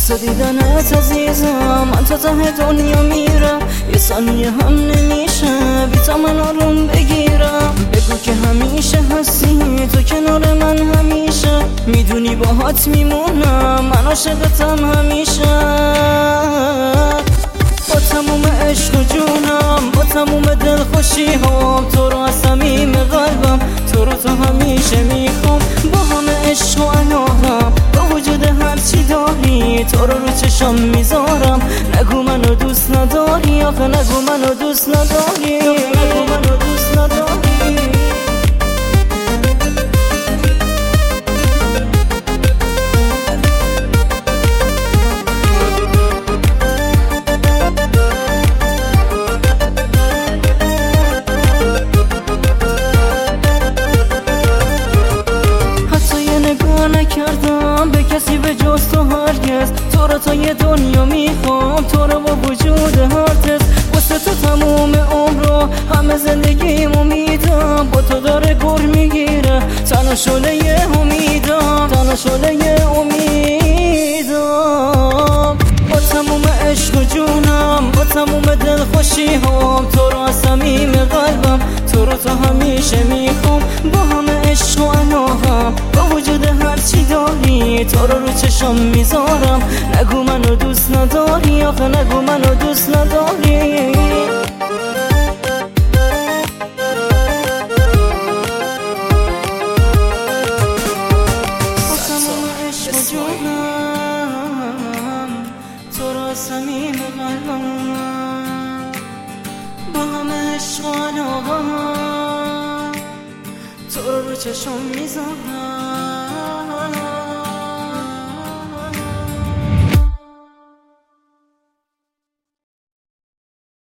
واسه دیدنت عزیزم من تا ته دنیا میرم، یه ثانیه هم نمیشه بی تا من آروم بگیرم. بگو که همیشه هستی تو کنار من، همیشه میدونی باهات میمونم، من عاشقتم همیشه. با تموم عشق و جونم، با تموم دلخوشی هم، تو رو از صمیم قلبم، تو رو تا همیشه میخوام. با همه عشق و علاقم، با وجود هرچی داری، تو رو چشم میذارم. نگو منو دوست نداری، آخه نگو منو دوست نداری، نگو منو دوست نداری. نکردم به کسی به جز تو هرگز، تو رو تا یه دنیا میخوام، تو رو با وجود هرتز. واسه تو تموم عمر رو همه زندگیمو میدم، با تو داره گر میگیره تنها شعله امیدم، تنها شعله امیدم. با تموم عشق و جونم، با تموم دلخوشی هم، تو رو از صمیم قلبم، تو رو تا همیشه میخوام. با همه عشق و علاقم، با وجود هرچی داری، تو رو چشم میذارم. نگو منو دوست نداری، آخه نگو منو دوست نداری. با تموم عشق و جونم، تو رو از صمیم قلبم، با همه عشق و علاقم، تو رو چشم میذارم.